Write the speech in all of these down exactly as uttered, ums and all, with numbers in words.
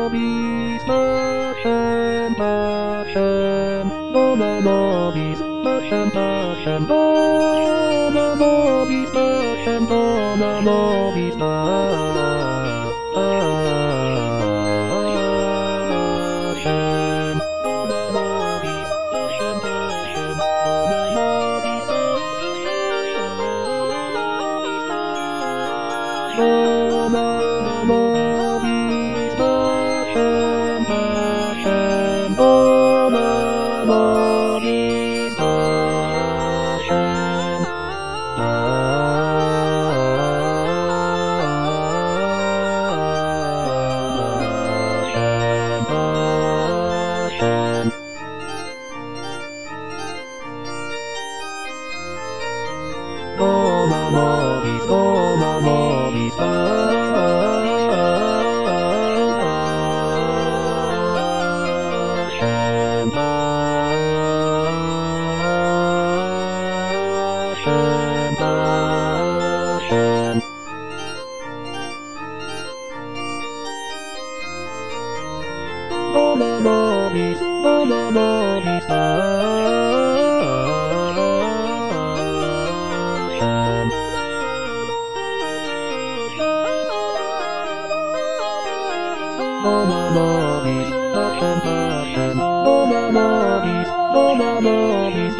Bobby's Passion, Passion, Mama Bobby's Passion, Passion, Mama Bobby's Passion, Mama Bobby's Passion, Mama Bobby's Passion, Passion, Mama Bobby's Passion, Mama Bobby's Passion, Passion, Mama Bobby's Passion, Passion, Passion. Mama Bobby's, Mama Bobby's Passion, Passion, Passion. Mama Bobby's, Mama Bobby's Passion. Mama Bobby's Passion, Passion, Mama Bobby's, Mama Bobby's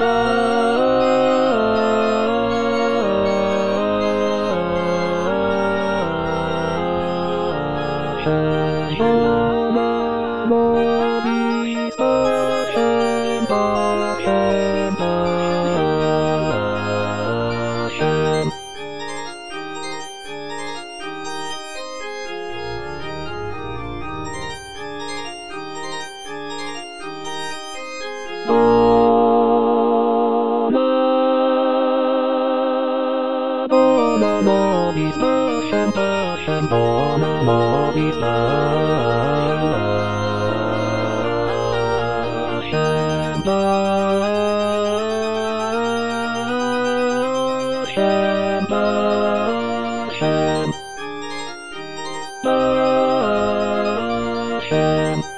Passion, Mama Bobby's Passion, Passion, Passion. Mama Bobby's Passion, Passion, Mama Bobby's Passion, Passion, Passion, Passion.